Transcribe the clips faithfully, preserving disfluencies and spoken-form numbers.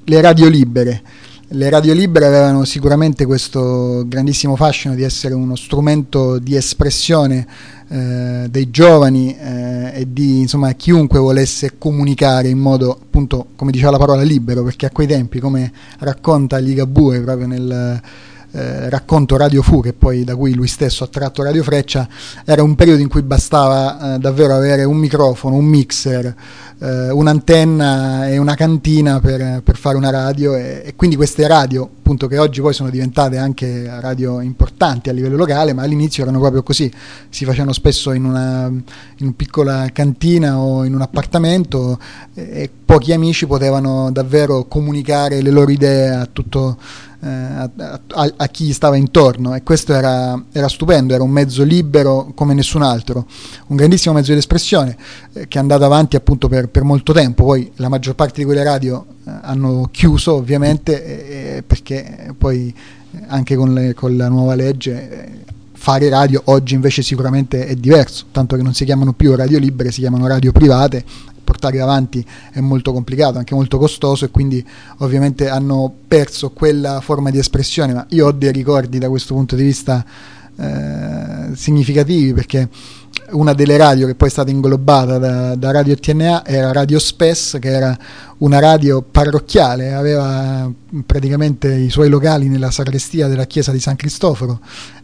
le radio libere. Le radio libere avevano sicuramente questo grandissimo fascino di essere uno strumento di espressione eh, dei giovani eh, e di, insomma, chiunque volesse comunicare in modo, appunto, come diceva la parola, libero, perché a quei tempi, come racconta Ligabue proprio nel eh, racconto Radio Fu, che poi da cui lui stesso ha tratto Radio Freccia, era un periodo in cui bastava eh, davvero avere un microfono, un mixer, eh, un'antenna e una cantina per, per fare una radio, e, e quindi queste radio, appunto, che oggi poi sono diventate anche radio importanti a livello locale, ma all'inizio erano proprio così, si facevano spesso in una, in una piccola cantina o in un appartamento, e, e pochi amici potevano davvero comunicare le loro idee a tutto A, a, a chi stava intorno, e questo era, era stupendo, era un mezzo libero come nessun altro, un grandissimo mezzo di espressione eh, che è andato avanti appunto per, per molto tempo. Poi la maggior parte di quelle radio eh, hanno chiuso, ovviamente, eh, perché poi anche con, le, con la nuova legge eh, fare radio oggi invece sicuramente è diverso, tanto che non si chiamano più radio libere, si chiamano radio private. Portarle avanti è molto complicato, anche molto costoso, e quindi ovviamente hanno perso quella forma di espressione. Ma io ho dei ricordi da questo punto di vista eh, significativi, perché una delle radio che poi è stata inglobata da, da Radio T N A era Radio Spes, che era una radio parrocchiale, aveva praticamente i suoi locali nella sacrestia della chiesa di San Cristoforo,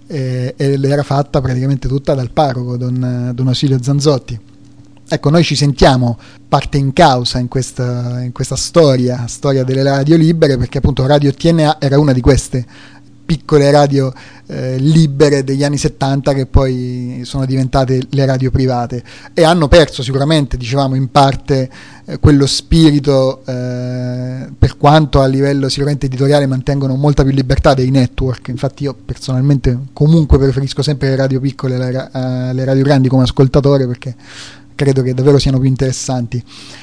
e, ed era fatta praticamente tutta dal parroco Don, Don Ausilio Zanzotti. Ecco, noi ci sentiamo parte in causa in questa, in questa storia, storia delle radio libere, perché appunto Radio T N A era una di queste piccole radio eh, libere degli anni settanta, che poi sono diventate le radio private, e hanno perso sicuramente, dicevamo, in parte eh, quello spirito, eh, per quanto a livello sicuramente editoriale mantengono molta più libertà dei network. Infatti io personalmente comunque preferisco sempre le radio piccole alle, alle radio grandi come ascoltatore, perché credo che davvero siano più interessanti.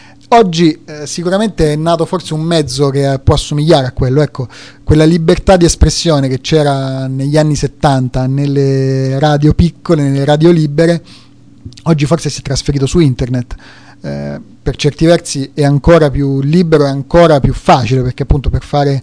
Oggi eh, sicuramente è nato forse un mezzo che può assomigliare a quello, ecco, quella libertà di espressione che c'era negli anni settanta nelle radio piccole, nelle radio libere, oggi forse si è trasferito su internet. Eh, per certi versi è ancora più libero, è ancora più facile, perché appunto per fare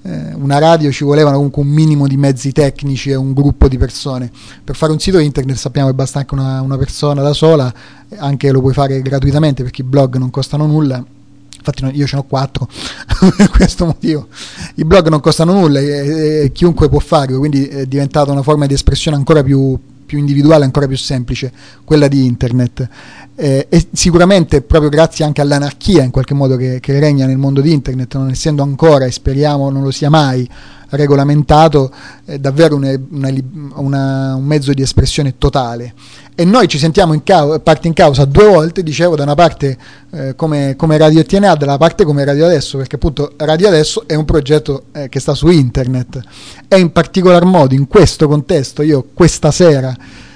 una radio ci volevano comunque un minimo di mezzi tecnici e un gruppo di persone. Per fare un sito internet sappiamo che basta anche una, una persona da sola, anche lo puoi fare gratuitamente perché i blog non costano nulla. Infatti io ce ne ho quattro per questo motivo. I blog non costano nulla e, e chiunque può farlo, quindi è diventata una forma di espressione ancora più, più individuale, ancora più semplice, quella di internet. Eh, e sicuramente proprio grazie anche all'anarchia in qualche modo che, che regna nel mondo di internet, non essendo ancora, e speriamo non lo sia mai, regolamentato, è davvero una, una, una, un mezzo di espressione totale. E noi ci sentiamo in cau- parte in causa due volte, dicevo, da una parte eh, come, come Radio T N A, dalla parte come Radio Adesso, perché appunto Radio Adesso è un progetto eh, che sta su internet, e in particolar modo in questo contesto io questa sera,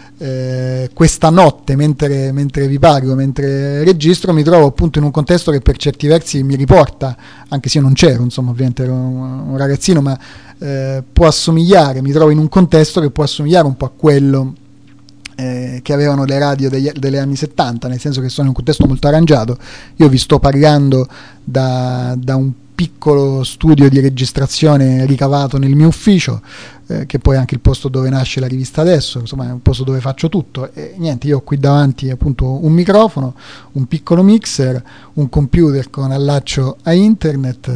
Eh, questa notte, mentre, mentre vi parlo, mentre registro, mi trovo appunto in un contesto che per certi versi mi riporta, anche se io non c'ero, insomma, ovviamente ero un, un ragazzino, ma eh, può assomigliare, mi trovo in un contesto che può assomigliare un po' a quello eh, che avevano le radio degli, delle anni settanta, nel senso che sono in un contesto molto arrangiato. Io vi sto parlando da, da un piccolo studio di registrazione ricavato nel mio ufficio, eh, che poi è anche il posto dove nasce la rivista Adesso, insomma è un posto dove faccio tutto, e niente, io ho qui davanti appunto un microfono, un piccolo mixer, un computer con allaccio a internet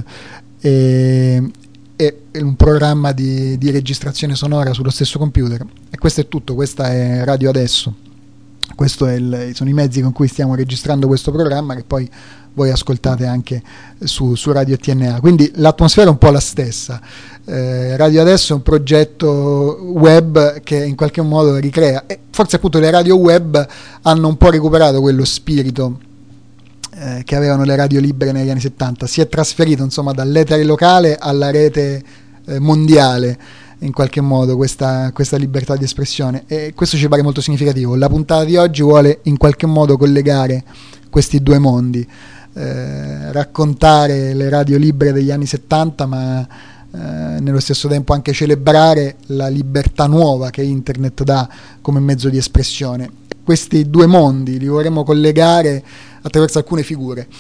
e, e un programma di, di registrazione sonora sullo stesso computer, e questo è tutto. Questa è Radio Adesso, questo è il, sono i mezzi con cui stiamo registrando questo programma, che poi voi ascoltate anche su, su Radio T N A, quindi l'atmosfera è un po' la stessa. Eh, Radio Adesso è un progetto web che in qualche modo ricrea, e forse appunto le radio web hanno un po' recuperato quello spirito eh, che avevano le radio libere negli anni settanta, si è trasferito insomma dall'etere locale alla rete eh, mondiale, in qualche modo questa, questa libertà di espressione, e questo ci pare molto significativo. La puntata di oggi vuole in qualche modo collegare questi due mondi, eh, raccontare le radio libere degli anni settanta, ma eh, nello stesso tempo anche celebrare la libertà nuova che internet dà come mezzo di espressione. Questi due mondi li vorremmo collegare attraverso alcune figure.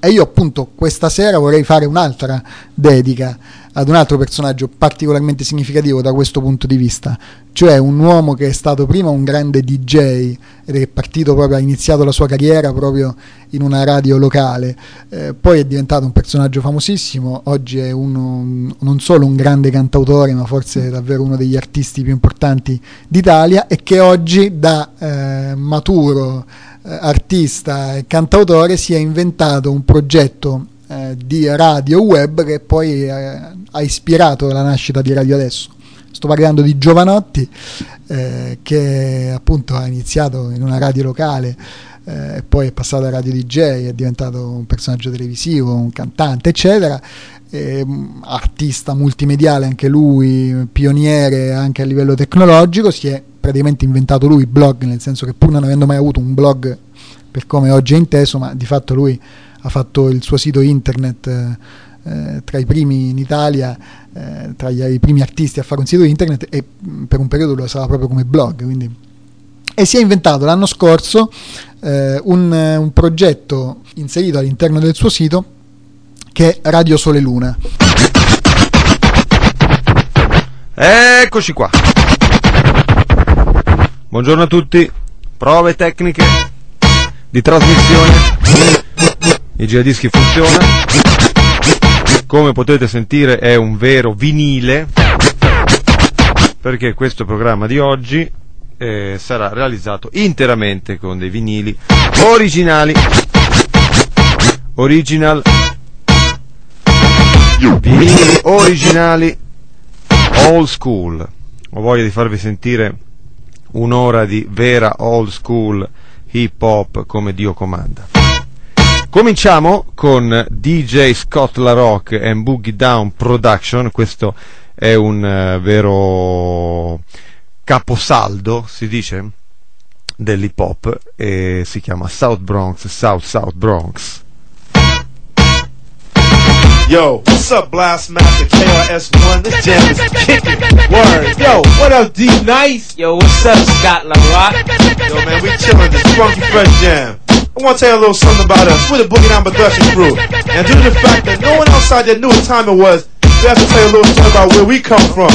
E io appunto questa sera vorrei fare un'altra dedica ad un altro personaggio particolarmente significativo da questo punto di vista, cioè un uomo che è stato prima un grande D J ed è partito proprio, ha iniziato la sua carriera proprio in una radio locale, eh, poi è diventato un personaggio famosissimo, oggi è uno, non solo un grande cantautore, ma forse davvero uno degli artisti più importanti d'Italia, e che oggi da eh, maturo eh, artista e cantautore si è inventato un progetto eh, di radio web che poi eh, ha ispirato la nascita di Radio Adesso. Sto parlando di Giovanotti, eh, che appunto ha iniziato in una radio locale, e eh, poi è passato a Radio D J, è diventato un personaggio televisivo, un cantante, eccetera, eh, artista multimediale anche lui, pioniere anche a livello tecnologico. Si è praticamente inventato lui blog, nel senso che pur non avendo mai avuto un blog per come oggi è inteso, ma di fatto lui ha fatto il suo sito internet eh, tra i primi in Italia, eh, tra gli, i primi artisti a fare un sito internet, e per un periodo lo usava proprio come blog, quindi. E si è inventato l'anno scorso eh, un, un progetto inserito all'interno del suo sito che è Radio Sole Luna. Eccoci qua. Buongiorno a tutti. Prove tecniche di trasmissione. Il giradischi funziona. Come potete sentire è un vero vinile, perché questo programma di oggi eh, sarà realizzato interamente con dei vinili originali. Original. Vinili originali old school. Ho voglia di farvi sentire un'ora di vera old school hip hop come Dio comanda. Cominciamo con D J Scott La Rock and Boogie Down Production. Questo è un uh, vero caposaldo, si dice, dell'hip hop, e si chiama South Bronx, South South Bronx. Yo, what's up, Blastmaster K R S One? This jam is kicking. Word. Yo, what up, D Nice? Yo, what's up, Scott La Rock? Yo, man, we chillin' this funky fresh jam. I want to tell you a little something about us. We're the Boogie Down Production crew. And due to the fact that no one outside there knew what time it was, we have to tell you a little story about where we come from.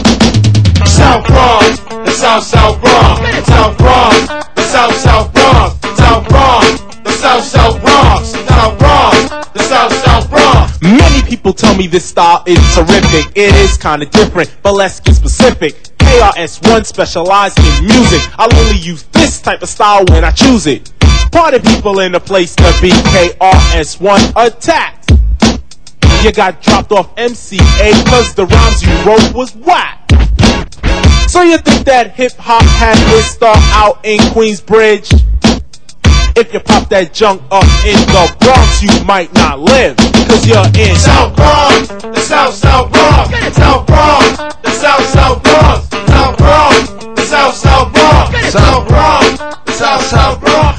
South Bronx, the South South Bronx, the South Bronx, the South South Bronx, South Bronx, the South South Bronx, South Bronx, the South South Bronx. Many people tell me this style is terrific. It is kinda different, but let's get specific. K R S One specialized in music. I'll only use this type of style when I choose it. Party people in the place to be. K R S One attacked. You got dropped off M C A cause the rhymes you wrote was whack. So you think that hip-hop had its start out in Queensbridge? If you pop that junk up in the Bronx, you might not live, cause you're in South Bronx, the South South Bronx, South Bronx, the South South Bronx, South Bronx, the South South Bronx, South Bronx, the South South Bronx.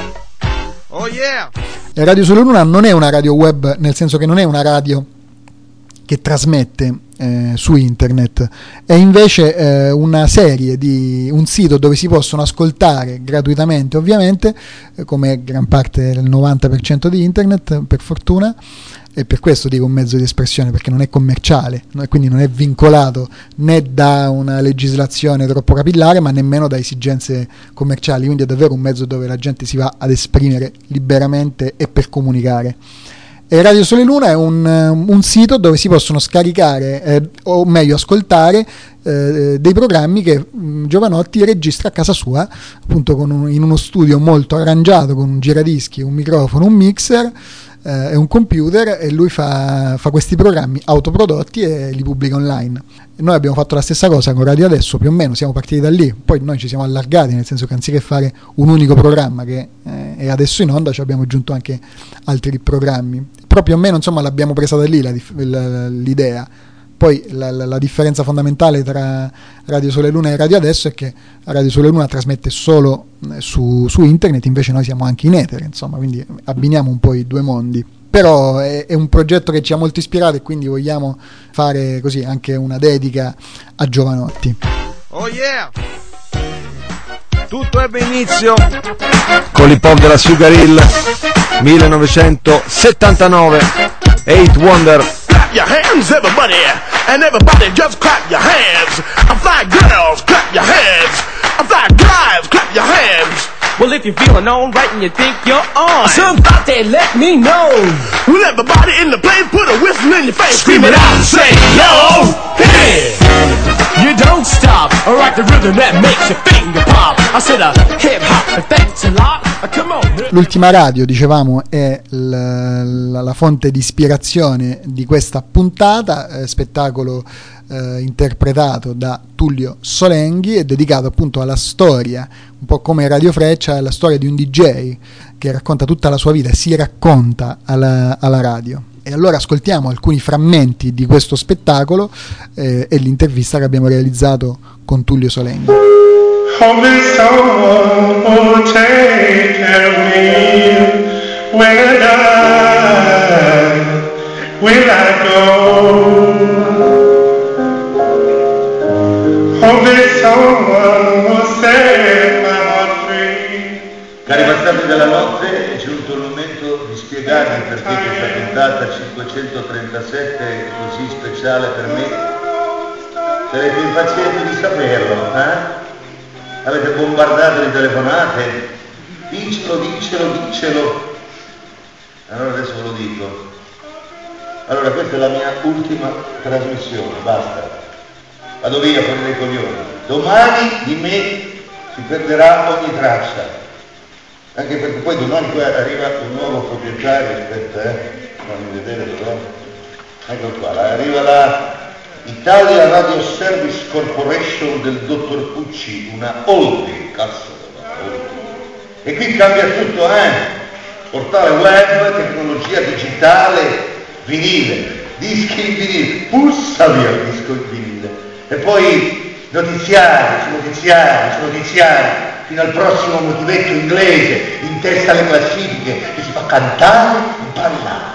Oh yeah! La Radio Sole Luna non è una radio web, nel senso che non è una radio che trasmette eh, su internet, è invece eh, una serie di un sito dove si possono ascoltare gratuitamente, ovviamente, eh, come gran parte del novanta per cento di internet, per fortuna, e per questo dico un mezzo di espressione, perché non è commerciale, quindi non è vincolato né da una legislazione troppo capillare, ma nemmeno da esigenze commerciali, quindi è davvero un mezzo dove la gente si va ad esprimere liberamente e per comunicare. E Radio Sole Luna è un, un sito dove si possono scaricare, eh, o meglio ascoltare, eh, dei programmi che mh, Giovanotti registra a casa sua, appunto con un, in uno studio molto arrangiato, con un giradischi, un microfono, un mixer eh, e un computer, e lui fa, fa questi programmi autoprodotti e li pubblica online. E noi abbiamo fatto la stessa cosa con Radio Adesso, più o meno siamo partiti da lì, poi noi ci siamo allargati, nel senso che anziché fare un unico programma che eh, è adesso in onda, ci abbiamo aggiunto anche altri programmi, però più o meno insomma l'abbiamo presa da lì la, la, l'idea. Poi la, la, la differenza fondamentale tra Radio Sole Luna e Radio Adesso è che Radio Sole Luna trasmette solo su, su internet, invece noi siamo anche in etere, insomma, quindi abbiniamo un po' i due mondi. Però è, è un progetto che ci ha molto ispirato e quindi vogliamo fare così anche una dedica a Giovanotti. Oh yeah! Tutto ebbe inizio con l'hip hop della Sugar Hill, millenovecentosettantanove, Eight Wonder. Clap your hands, everybody, and everybody just clap your hands. I fly girls, clap your hands. I fly guys, clap your hands. Well, if you're feeling alright and you think you're on, somebody let me know. Well, everybody in the place put a whistle in your face, scream it out and say, yo, hey! You don't stop, or rock the rhythm that makes your finger pop. I said a hip hop, if that's a lot, come on. L'ultima radio, dicevamo, è la, la, la fonte di ispirazione di questa puntata, eh, spettacolo eh, interpretato da Tullio Solenghi e dedicato appunto alla storia, un po' come Radio Freccia, alla storia di un D J che racconta tutta la sua vita, si racconta alla, alla radio. E allora ascoltiamo alcuni frammenti di questo spettacolo eh, e l'intervista che abbiamo realizzato con Tullio Solenghi. Only someone will take care of me when I will I go. Only someone will set my heart free. Cari bastardi della notte, è giunto il momento di spiegarvi perché questa puntata cinquecentotrentasette è così speciale per me. Sarete impazienti di saperlo, eh? Avete bombardato di telefonate? Dicelo, dicelo, dicelo. Allora adesso ve lo dico. Allora questa è la mia ultima trasmissione, basta. Vado via fuori dai coglioni. Domani di me si perderà ogni traccia. Anche perché poi domani qua arriva un nuovo proprietario, aspetta eh, fammi vedere però. Ecco qua, arriva la Italia Radio Service Corporation del dottor Pucci, una holding, cazzo, una holding. E qui cambia tutto, eh? Portale web, tecnologia digitale, vinile, dischi in vinile, pulsa via il disco in vinile. E poi notiziari, su notiziari, su notiziari, fino al prossimo motivetto inglese, in testa alle classifiche, che si fa cantare e parlare.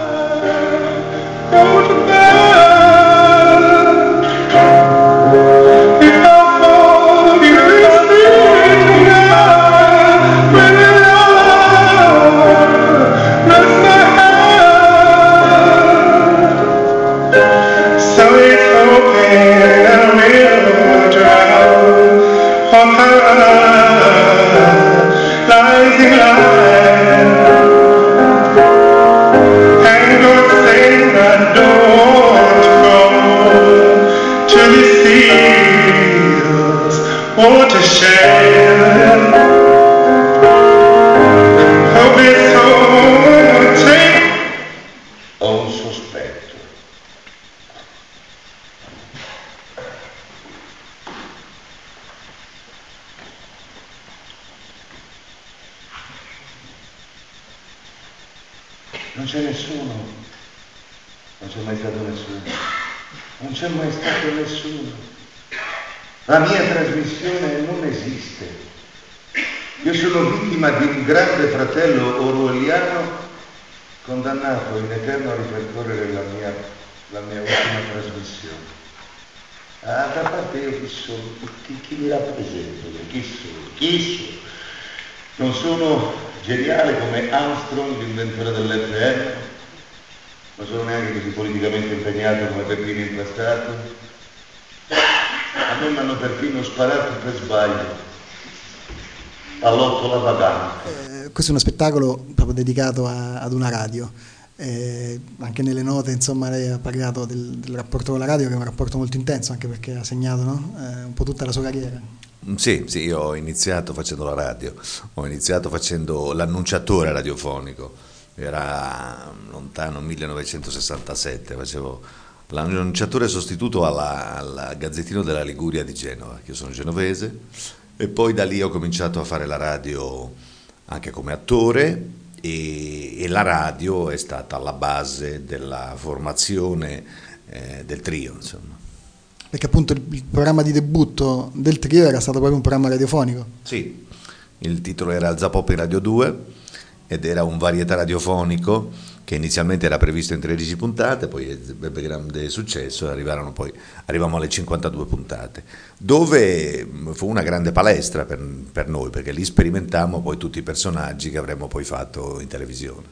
Ho un sospetto. Non c'è nessuno, non c'è mai stato nessuno, non c'è mai stato nessuno. La mia trasmissione non esiste. Io sono vittima di un grande fratello orwelliano condannato in eterno a ripercorrere la mia, la mia ultima trasmissione. Ah, da parte io chi sono? Chi, chi mi rappresento? Chi sono? Chi sono? Non sono geniale come Armstrong, l'inventore dell'F M, non sono neanche così politicamente impegnato come Peppino Impastato. A me mi hanno perfino sparato per sbaglio. All'otto la vagante. Eh, questo è uno spettacolo proprio dedicato a, ad una radio. Eh, anche nelle note, insomma, lei ha parlato del, del rapporto con la radio, che è un rapporto molto intenso, anche perché ha segnato, no? eh, un po' tutta la sua carriera. Sì, sì, io ho iniziato facendo la radio, ho iniziato facendo l'annunciatore radiofonico, era lontano millenovecentosessantasette, facevo l'annunciatore sostituto alla, al Gazzettino della Liguria di Genova, che io sono genovese, e poi da lì ho cominciato a fare la radio anche come attore e, e la radio è stata la base della formazione eh, del trio, insomma. Perché appunto il, il programma di debutto del trio era stato proprio un programma radiofonico. Sì, il titolo era Zapop in Radio due ed era un varietà radiofonico che inizialmente era previsto in tredici puntate, poi ebbe grande successo e arrivarono poi, arrivavamo alle cinquantadue puntate, dove fu una grande palestra per, per noi, perché lì sperimentammo poi tutti i personaggi che avremmo poi fatto in televisione.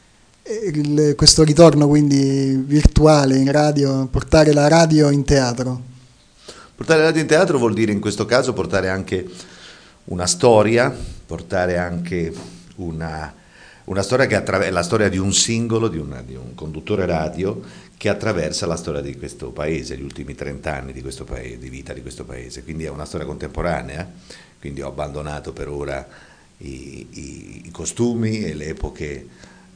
Il, questo ritorno quindi virtuale in radio, portare la radio in teatro. Portare la radio in teatro vuol dire in questo caso portare anche una storia, portare anche una, una storia che attraversa la storia di un singolo, di, una, di un conduttore radio che attraversa la storia di questo paese, gli ultimi trent'anni di questo paese, di vita di questo paese, quindi è una storia contemporanea, quindi ho abbandonato per ora i, i, i costumi e le epoche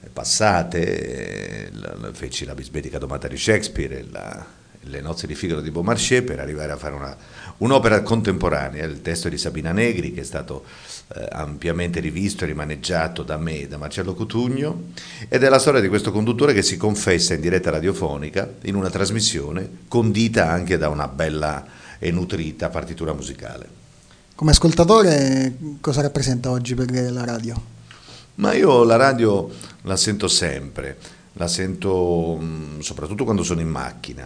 passate, la, feci la bisbetica domata di Shakespeare, la, le nozze di Figaro di Beaumarchais, per arrivare a fare una, un'opera contemporanea. Il testo è di Sabina Negri, che è stato eh, ampiamente rivisto e rimaneggiato da me e da Marcello Cotugno, ed è la storia di questo conduttore che si confessa in diretta radiofonica in una trasmissione condita anche da una bella e nutrita partitura musicale. Come ascoltatore cosa rappresenta oggi per la radio? Ma io la radio la sento sempre, la sento mh, soprattutto quando sono in macchina,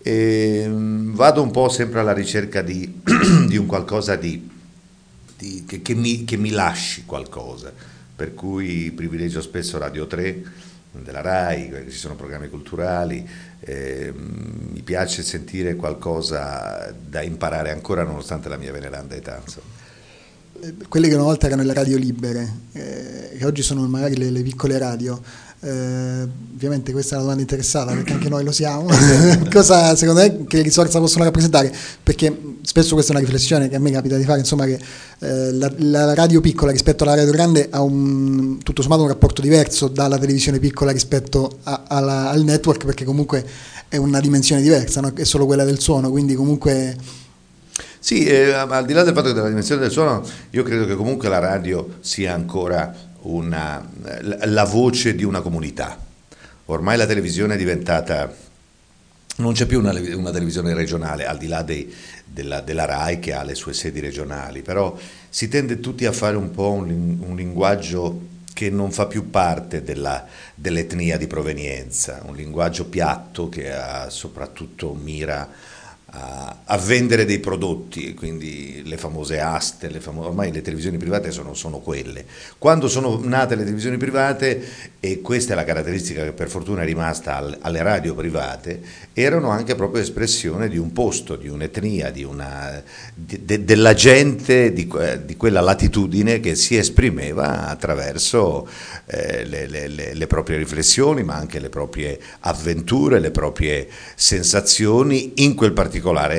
e mh, vado un po' sempre alla ricerca di, di un qualcosa di, di, che, che, mi, che mi lasci qualcosa, per cui privilegio spesso Radio tre della Rai, ci sono programmi culturali, eh, mi piace sentire qualcosa da imparare ancora nonostante la mia veneranda età, insomma. Quelle che una volta erano le radio libere, eh, che oggi sono magari le, le piccole radio, eh, ovviamente questa è una domanda interessata perché anche noi lo siamo. Cosa secondo te, che risorsa possono rappresentare? Perché spesso questa è una riflessione che a me capita di fare, insomma, che eh, la, la radio piccola rispetto alla radio grande ha un, tutto sommato un rapporto diverso dalla televisione piccola rispetto a, alla, al network, perché comunque è una dimensione diversa, no? È solo quella del suono, quindi comunque... Sì, eh, al di là del fatto che della dimensione del suono, io credo che comunque la radio sia ancora una, la voce di una comunità. Ormai la televisione è diventata, non c'è più una, una televisione regionale, al di là dei, della, della Rai che ha le sue sedi regionali, però si tende tutti a fare un po' un, un linguaggio che non fa più parte della, dell'etnia di provenienza, un linguaggio piatto che ha, soprattutto mira A, a vendere dei prodotti, quindi le famose aste, le famo- ormai le televisioni private sono, sono quelle. Quando sono nate le televisioni private, e questa è la caratteristica che per fortuna è rimasta al, alle radio private, erano anche proprio espressione di un posto, di un'etnia, di una, di, de, della gente di, di quella latitudine che si esprimeva attraverso eh, le, le, le, le proprie riflessioni, ma anche le proprie avventure, le proprie sensazioni in quel particolare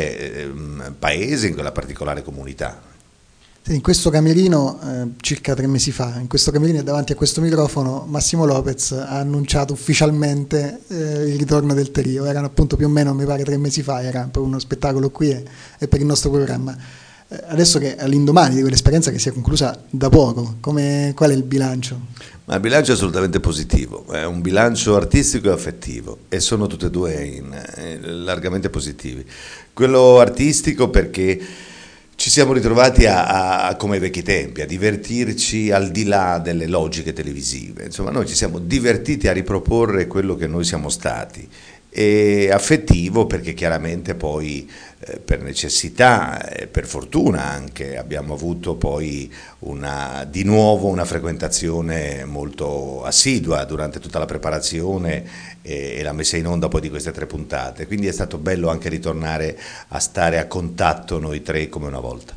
paese, in quella particolare comunità. In questo camerino, eh, circa tre mesi fa, in questo camerino e davanti a questo microfono, Massimo Lopez ha annunciato ufficialmente eh, il ritorno del trio. Erano appunto più o meno, mi pare, tre mesi fa, era per uno spettacolo qui e, e per il nostro programma. Eh, adesso che all'indomani di quell'esperienza che si è conclusa da poco, come, qual è il bilancio? Ma il bilancio è assolutamente positivo, è un bilancio artistico e affettivo, e sono tutti e due in, in, largamente positivi. Quello artistico perché ci siamo ritrovati a, a, come ai vecchi tempi, a divertirci al di là delle logiche televisive. Insomma, noi ci siamo divertiti a riproporre quello che noi siamo stati, e affettivo perché chiaramente poi eh, per necessità e per fortuna anche abbiamo avuto poi una, di nuovo una frequentazione molto assidua durante tutta la preparazione e, e la messa in onda poi di queste tre puntate, quindi è stato bello anche ritornare a stare a contatto noi tre come una volta.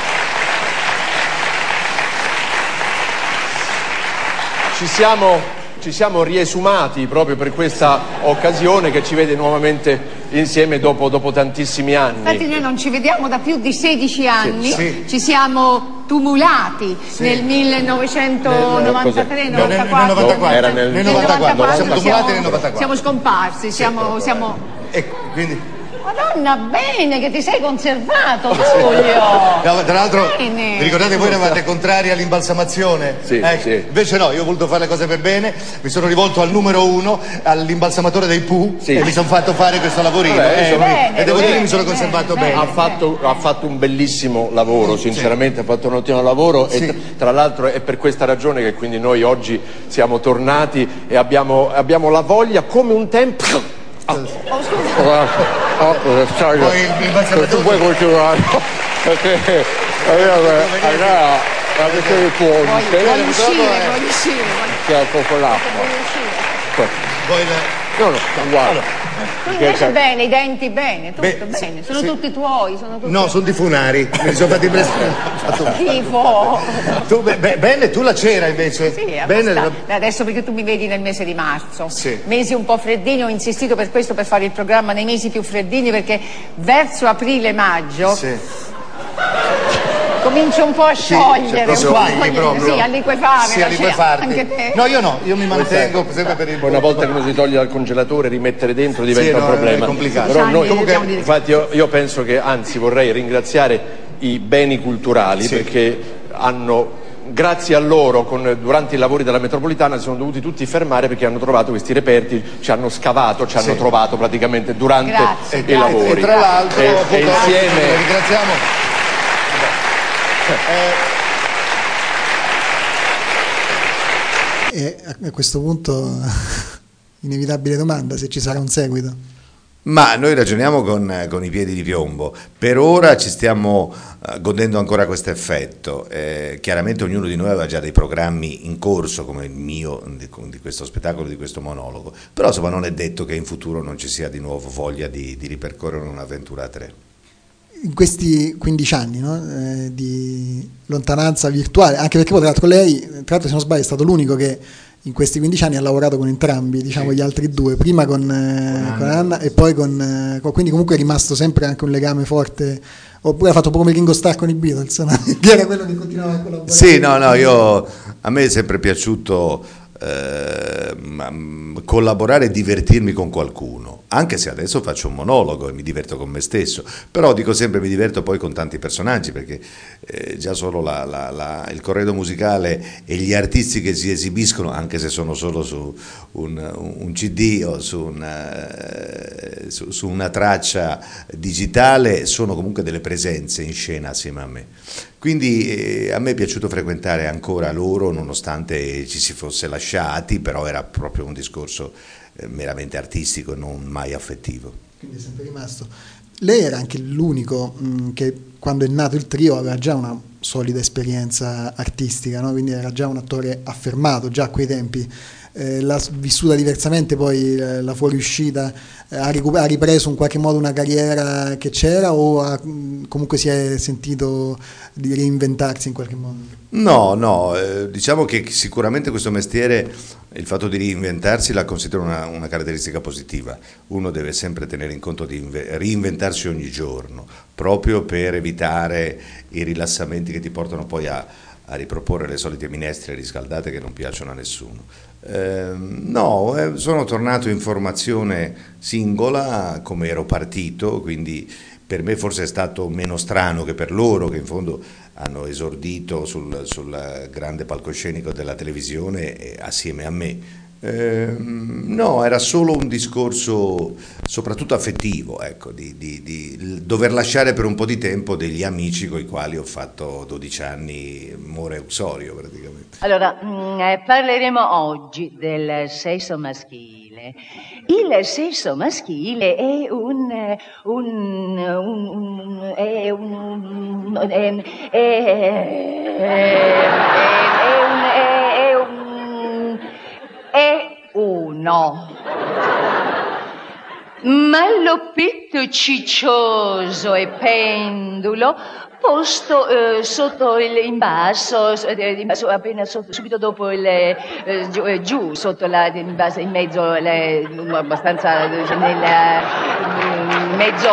Ci siamo Ci siamo riesumati proprio per questa occasione che ci vede nuovamente insieme dopo, dopo tantissimi anni. Infatti noi non ci vediamo da più di sedici anni, Sì, sì. Ci siamo tumulati sì. nel millenovecentonovantatré novantaquattro. novantaquattro. Era nel nel novantaquattro. Siamo tumulati nel novantaquattro. Siamo scomparsi, siamo... Sì, siamo... E quindi Madonna, bene che ti sei conservato, Tullio. No, tra l'altro, bene. Vi ricordate voi eravate contrari all'imbalsamazione? Sì, eh, sì. Invece no, io ho voluto fare le cose per bene, mi sono rivolto al numero uno, all'imbalsamatore dei Pooh, sì. e mi sono fatto fare questo lavorino. Vabbè, eh, bene, e devo bene, dire che mi sono bene, conservato bene. bene. Ha fatto, ha fatto un bellissimo lavoro, sinceramente, ha fatto un ottimo lavoro Sì. e tra, tra l'altro è per questa ragione che quindi noi oggi siamo tornati e abbiamo, abbiamo la voglia come un tempo. Oh, scusa. Oh, sai, Poi il- il balsamatore- tu puoi continuare perché allora la questione del Vuoi, ponte vuoi uscire, eh. vuoi uscire, vuoi, che ha poco l'acqua. vuoi uscire. Poi le- No, no, guarda. Tu invece bene, i denti bene, tutto Beh, bene. sì, Sono sì. tutti tuoi, sono tutti No, sono di Funari, mi sono fatti prestare. schifo. Tu, be- be- bene, tu la cera invece? Sì, bene, abbastanza. Adesso perché tu mi vedi nel mese di marzo, Sì. mesi un po' freddini, ho insistito per questo per fare il programma nei mesi più freddini perché verso aprile-maggio sì. comincio un po' a sciogliere, Lo un po' a squagli sciogliere, proprio. sì, a liquefare, Sì, a la cera, liquefarti. anche te. No, io no, io mi mantengo sempre per il... Poi una volta che uno si toglie dal congelatore rimettere dentro diventa Sì, no, un problema. è complicato. Però Diciamo, noi, comunque- comunque, infatti io, io penso che anzi vorrei ringraziare i beni culturali Sì. perché hanno grazie a loro con, durante i lavori della metropolitana si sono dovuti tutti fermare perché hanno trovato questi reperti, ci hanno scavato, ci hanno Sì. trovato praticamente durante Grazie, i grazie. lavori. E tra l'altro, e, appunto, e insieme ringraziamo. E a questo punto, inevitabile domanda, se ci sarà un seguito. Ma noi ragioniamo con, con i piedi di piombo. Per ora ci stiamo uh, godendo ancora questo effetto. Eh, chiaramente ognuno di noi aveva già dei programmi in corso, come il mio, di, di questo spettacolo, di questo monologo. Però insomma non è detto che in futuro non ci sia di nuovo voglia di, di ripercorrere un'avventura a tre. In questi quindici anni, no, eh, di lontananza virtuale, anche perché poi tra l'altro lei, tra l'altro se non sbaglio è stato l'unico che in questi quindici anni ha lavorato con entrambi, diciamo, Sì. gli altri due, prima con, eh, Anna. con Anna e poi con, eh, con- quindi comunque è rimasto sempre anche un legame forte, oppure ha fatto un po' come Ringo Starr con i Beatles, no? Che era quello che continuava a collaborare. Sì, no, no, io, a me è sempre piaciuto eh, m- collaborare e divertirmi con qualcuno, anche se adesso faccio un monologo e mi diverto con me stesso, però dico sempre mi diverto poi con tanti personaggi perché eh, già solo la- la- la- il corredo musicale e gli artisti che si esibiscono, anche se sono solo su un, un C D o su una, eh, su- su una traccia digitale, sono comunque delle presenze in scena assieme a me. Quindi eh, a me è piaciuto frequentare ancora loro nonostante ci si fosse lasciati, però era proprio un discorso eh, meramente artistico e non mai affettivo. Quindi è sempre rimasto. Lei era anche l'unico mh, che quando è nato il trio aveva già una solida esperienza artistica, no? Quindi era già un attore affermato già a quei tempi. Eh, l'ha vissuta diversamente poi eh, la fuoriuscita, eh, ha, ricu- ha ripreso in qualche modo una carriera che c'era o ha, mh, comunque si è sentito di reinventarsi in qualche modo? No, no, eh, diciamo che sicuramente questo mestiere, il fatto di reinventarsi la considero una, una caratteristica positiva. Uno deve sempre tenere in conto di inve- reinventarsi ogni giorno, proprio per evitare i rilassamenti che ti portano poi a, a riproporre le solite minestre riscaldate che non piacciono a nessuno. Eh, no, eh, sono tornato in formazione singola come ero partito, quindi per me forse è stato meno strano che per loro, che in fondo hanno esordito sul, sul grande palcoscenico della televisione eh, assieme a me. Eh, no, era solo un discorso soprattutto affettivo, ecco, di, di, di dover lasciare per un po' di tempo degli amici con i quali ho fatto dodici anni more uxorio praticamente. Allora, mh, eh, parleremo oggi del sesso maschile. Il sesso maschile è un... eh, un, un, un è un... è, è, è, è un... è, è un... è uno. Malloppetto ciccioso e pendulo posto eh, sotto il in basso, eh, in basso appena sotto, subito dopo il eh, giù, eh, giù sotto la in basso in mezzo le, abbastanza eh, nel eh, mezzo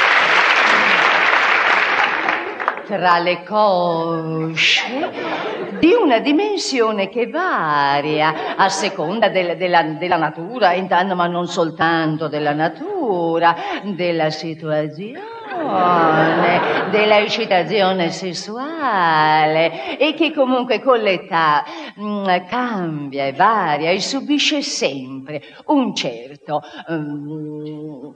tra le cosce di una dimensione che varia a seconda del, della, della natura, intanto, ma non soltanto della natura, della situazione, della eccitazione sessuale, e che comunque con l'età mh, cambia e varia e subisce sempre un certo um,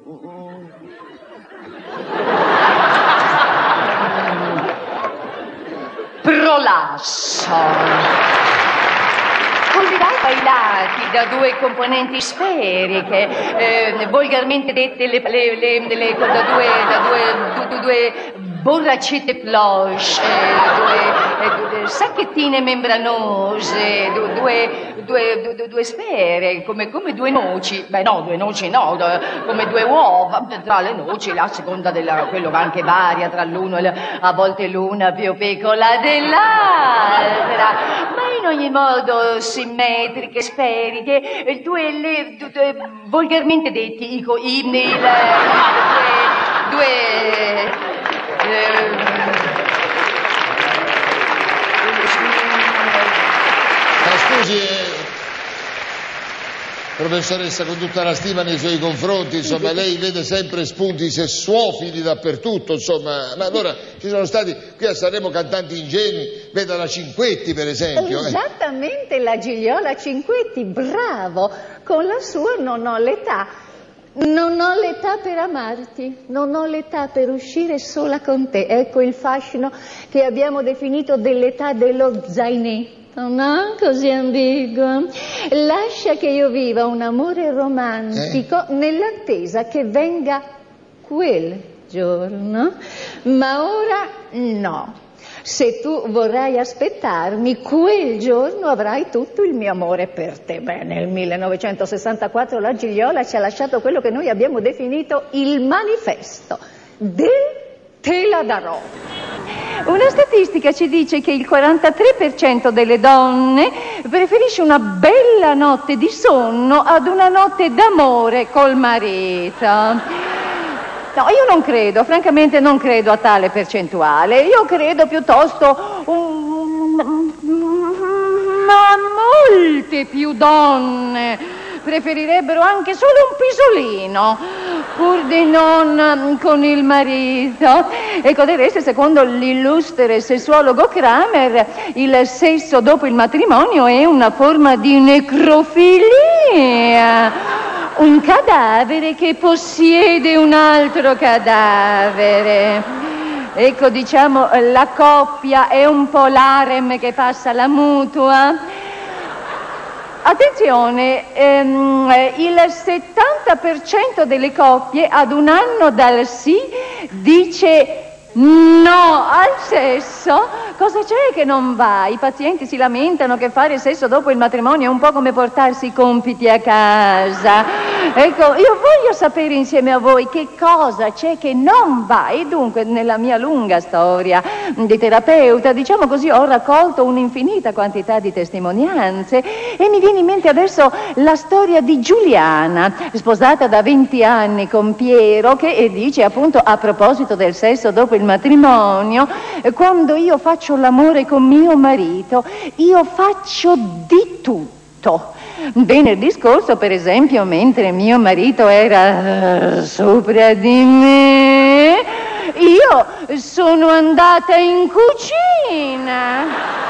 prolasso, collegato ai lati da due componenti sferiche, eh, volgarmente dette le, le, le, le, da due, da due, due, due borraccette plush, eh, due, due sacchettine membranose, due, due, due, due, due sfere, come, come due noci, beh no, due noci no, come due uova, tra le noci, a seconda della, quello anche varia tra l'uno e l'altro, a volte l'una più piccola dell'altra, ma in ogni modo simmetriche, sferiche, due, le, due, due volgarmente detti, i, i, i, il, due, due Ma scusi, eh, professoressa, con tutta la stima nei suoi confronti, insomma, lei vede sempre spunti sessuofili dappertutto, insomma, ma allora ci sono stati qui a Sanremo cantanti ingenui, veda la Cinquetti per esempio. Esattamente, eh. La Gigliola Cinquetti, bravo, con la sua Non ho l'età. Non ho l'età per amarti, non ho l'età per uscire sola con te. Ecco il fascino che abbiamo definito dell'età dello zainetto, no? Così ambiguo. Lascia che io viva un amore romantico eh? nell'attesa che venga quel giorno, ma ora no. Se tu vorrai aspettarmi, quel giorno avrai tutto il mio amore per te. Beh, nel millenovecentosessantaquattro la Gigliola ci ha lasciato quello che noi abbiamo definito il manifesto del te la darò. Una statistica ci dice che il quarantatré per cento delle donne preferisce una bella notte di sonno ad una notte d'amore col marito. No, io non credo, francamente non credo a tale percentuale. Io credo piuttosto um, ma molte più donne preferirebbero anche solo un pisolino pur di non con il marito. Ecco, del resto, secondo l'illustre sessuologo Kramer, il sesso dopo il matrimonio è una forma di necrofilia. Un cadavere che possiede un altro cadavere. Ecco, diciamo, la coppia è un po' l'harem che passa la mutua. Attenzione, ehm, il settanta per cento delle coppie ad un anno dal sì dice no al sesso. Cosa c'è che non va? I pazienti si lamentano che fare sesso dopo il matrimonio è un po' come portarsi i compiti a casa. Ecco, io voglio sapere insieme a voi che cosa c'è che non va, e dunque nella mia lunga storia di terapeuta, diciamo così, ho raccolto un'infinita quantità di testimonianze e mi viene in mente adesso la storia di Giuliana, sposata da venti anni con Piero, che dice appunto, a proposito del sesso dopo il matrimonio: quando io faccio l'amore con mio marito, io faccio di tutto. Venerdì scorso, per esempio, mentre mio marito era uh, sopra di me, io sono andata in cucina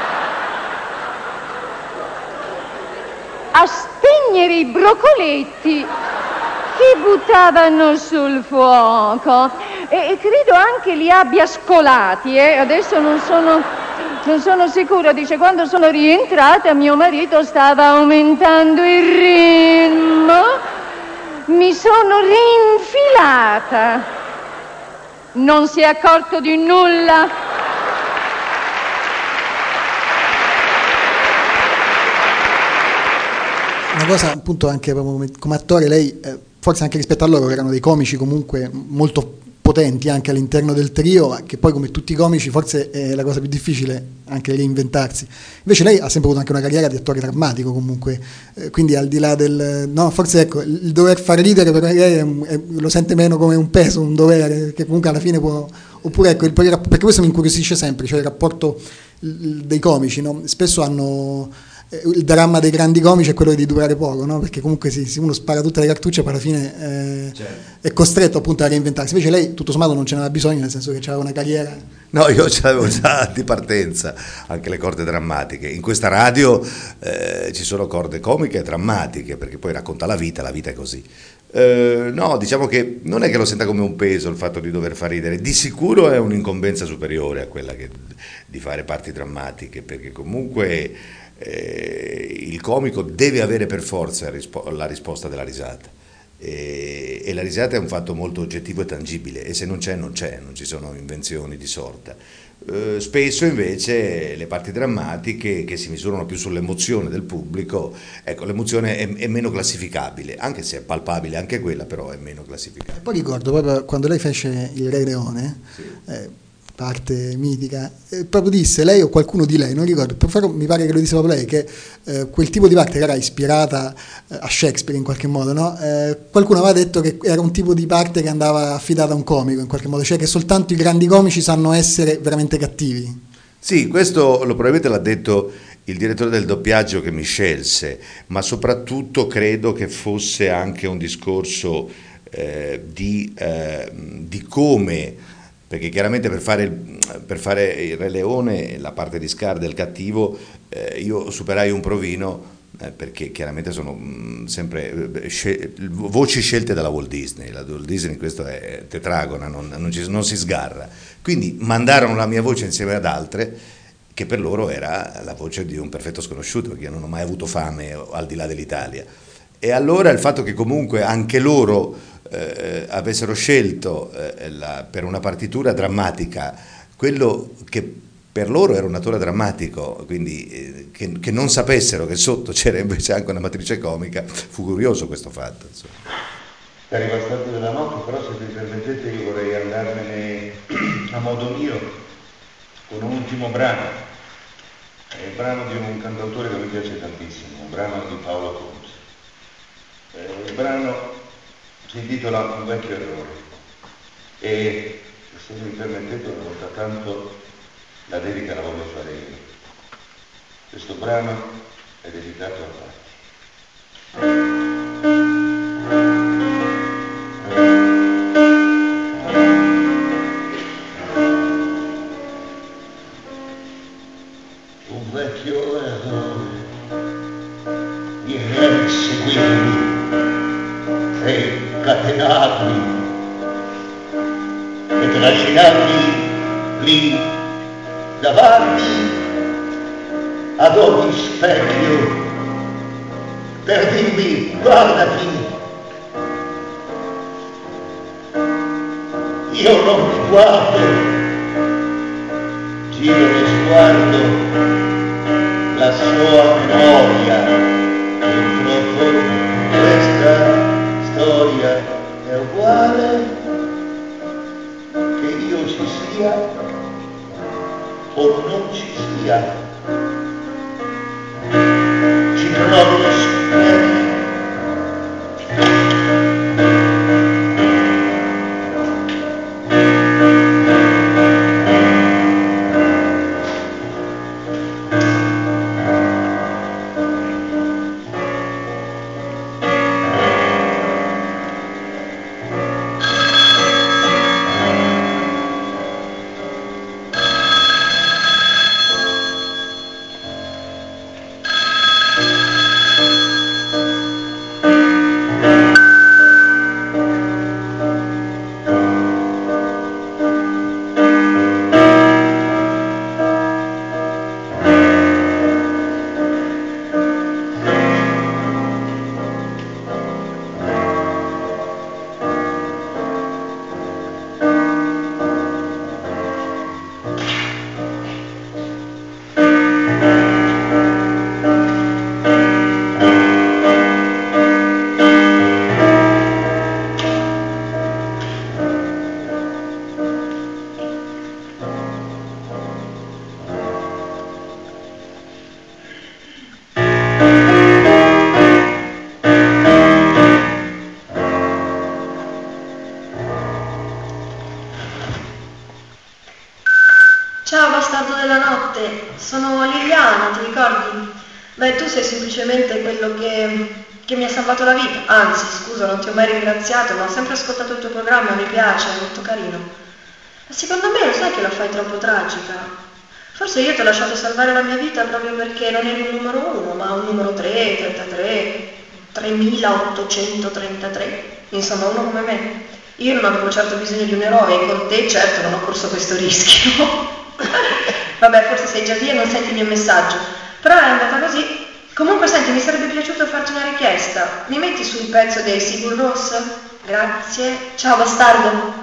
a spegnere i broccoletti che buttavano sul fuoco, e, e credo anche li abbia scolati, eh? Adesso non sono... Non sono sicura, dice, quando sono rientrata mio marito stava aumentando il ritmo, mi sono rinfilata, non si è accorto di nulla. Una cosa, appunto, anche come, come attore, lei, eh, forse anche rispetto a loro, erano dei comici comunque molto potenti anche all'interno del trio, che poi, come tutti i comici, forse è la cosa più difficile anche reinventarsi. Invece lei ha sempre avuto anche una carriera di attore drammatico comunque, eh, quindi al di là del... no, forse ecco, il dover fare ridere per lei è, è, lo sente meno come un peso, un dovere, che comunque alla fine può... Oppure ecco, il, perché questo mi incuriosisce sempre, cioè il rapporto dei comici, no? Spesso hanno eh, il dramma dei grandi comici è quello di durare poco, no? Perché comunque se si, uno spara tutte le cartucce poi alla fine eh, certo. è costretto appunto a reinventarsi. Invece lei tutto sommato non ce n'aveva bisogno, nel senso che c'aveva una carriera. No, io ce l'avevo già di partenza, anche le corde drammatiche. In questa radio eh, ci sono corde comiche e drammatiche, perché poi racconta la vita, la vita è così. Uh, no, diciamo che non è che lo senta come un peso il fatto di dover far ridere, di sicuro è un'incombenza superiore a quella che, di fare parti drammatiche, perché comunque eh, il comico deve avere per forza rispo- la risposta della risata e, e la risata è un fatto molto oggettivo e tangibile, e se non c'è non c'è, non ci sono invenzioni di sorta. Uh, spesso invece le parti drammatiche, che si misurano più sull'emozione del pubblico, ecco, l'emozione è, è meno classificabile, anche se è palpabile anche quella, però è meno classificabile. E poi ricordo proprio quando lei fece il Re Leone, sì. eh, parte mitica, eh, proprio disse, lei o qualcuno di lei, non ricordo, però mi pare che lo disse proprio lei, che eh, quel tipo di parte che era ispirata eh, a Shakespeare in qualche modo, no? Eh, qualcuno aveva detto che era un tipo di parte che andava affidata a un comico in qualche modo, cioè che soltanto i grandi comici sanno essere veramente cattivi. Sì, questo lo probabilmente l'ha detto il direttore del doppiaggio che mi scelse, ma soprattutto credo che fosse anche un discorso eh, di, eh, di come, perché chiaramente per fare, il, per fare il Re Leone, la parte di Scar del cattivo, eh, io superai un provino, eh, perché chiaramente sono mh, sempre eh, scel- voci scelte dalla Walt Disney. La Walt Disney in questo è tetragona, non, non, ci, non si sgarra. Quindi mandarono la mia voce insieme ad altre, che per loro era la voce di un perfetto sconosciuto, perché io non ho mai avuto fame al di là dell'Italia. E allora il fatto che comunque anche loro Eh, avessero scelto eh, la, per una partitura drammatica quello che per loro era un attore drammatico, quindi eh, che, che non sapessero che sotto c'era invece anche una matrice comica, fu curioso questo fatto, insomma. Cari bastardi della notte, però se mi permettete io vorrei andarmene a modo mio con un ultimo brano, è il brano di un cantautore che mi piace tantissimo, un brano di Paolo Conte. Eh, il brano si intitola Un vecchio errore e, se mi permettete una volta tanto, la dedica la voglio fare io. Questo brano è dedicato a Patti. Un vecchio errore viene a inseguirmi e catenarmi e trascinarmi lì davanti ad ogni specchio per dirmi guardati, io non mi guardo, giro di sguardo la sua memoria e in profondo questa storia è uguale, che io ci sia o non ci sia, ci trovo lo specchio. sei semplicemente quello che, che mi ha salvato la vita. Anzi, scusa, non ti ho mai ringraziato, ma ho sempre ascoltato il tuo programma, mi piace, è molto carino. Ma secondo me lo sai che la fai troppo tragica. Forse io ti ho lasciato salvare la mia vita proprio perché non eri un numero uno, ma un numero tre, trentatré, tremilaottocentotrentatré, insomma uno come me. Io non avevo certo bisogno di un eroe e con te certo non ho corso questo rischio. Vabbè, forse sei già via e non senti il mio messaggio, però è andata così. Comunque senti, mi sarebbe piaciuto farti una richiesta. Mi metti sul pezzo dei Sigur Rós? Grazie. Ciao bastardo.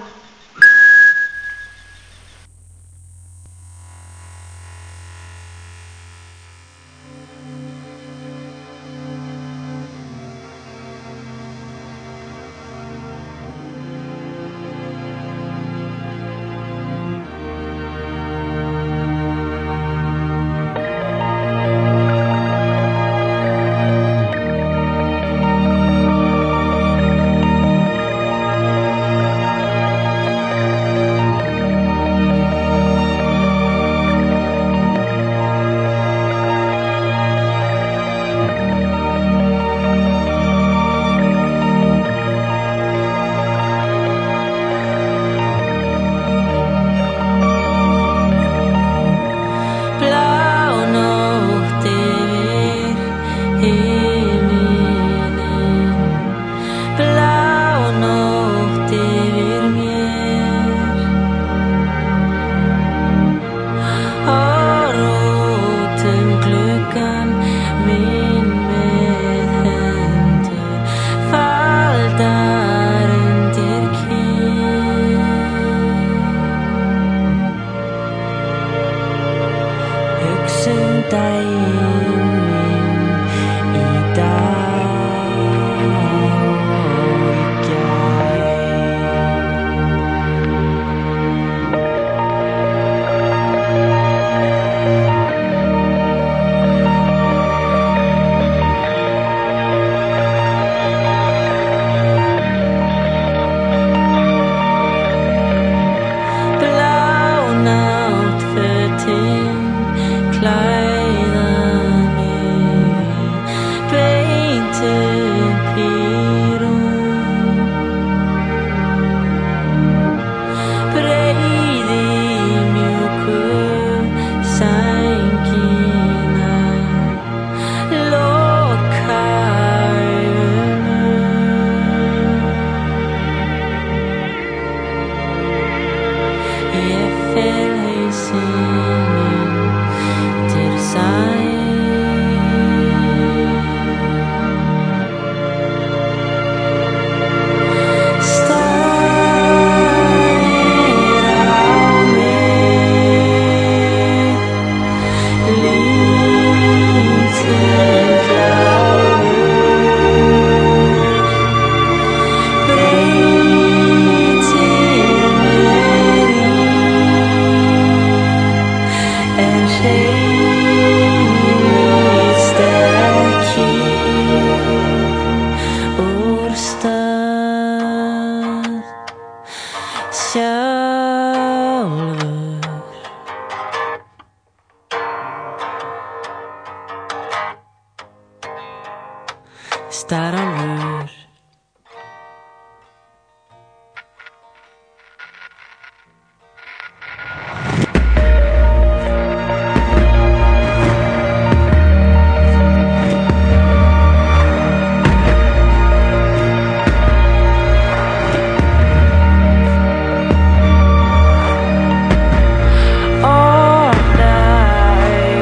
Staralur.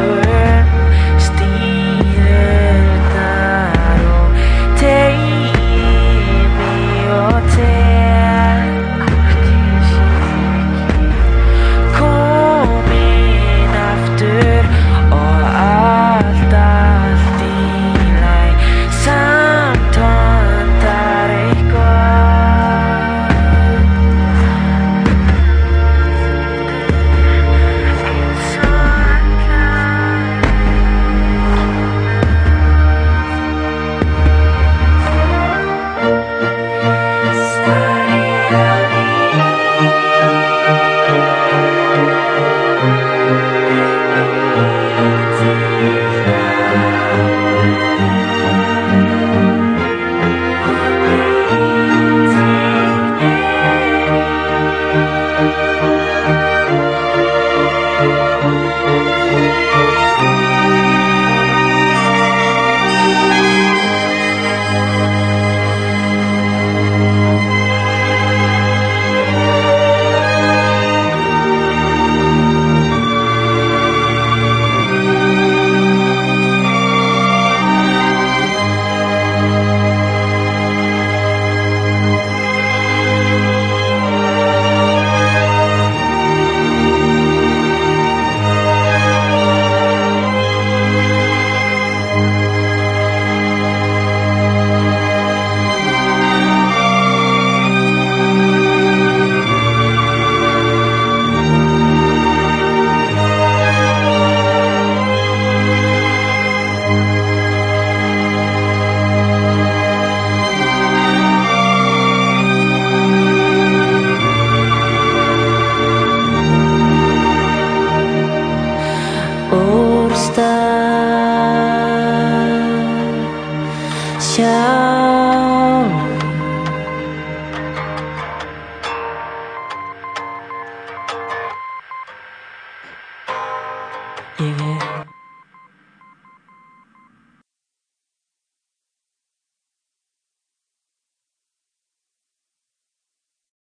Styreltar och sta. Ciao. Yeah.